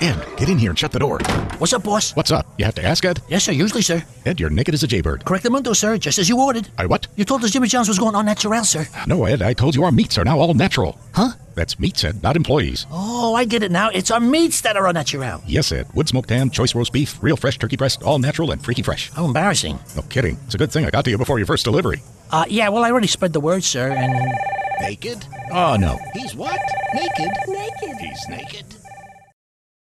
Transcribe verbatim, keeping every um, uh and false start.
Ed, get in here and shut the door. What's up, boss? What's up? You have to ask, Ed? Yes, sir, usually, sir. Ed, you're naked as a jaybird. Correctamundo, sir, just as you ordered. I what? You told us Jimmy John's was going on natural, sir. No, Ed, I told you our meats are now all natural. Huh? That's meats, Ed, not employees. Oh, I get it now. It's our meats that are all natural. Yes, Ed. Wood smoked ham, choice roast beef, real fresh turkey breast, all natural and freaky fresh. How embarrassing. No kidding. It's a good thing I got to you before your first delivery. Uh, yeah, well, I already spread the word, sir, and... Naked? Oh, no. He's what? Naked? Naked. He's naked.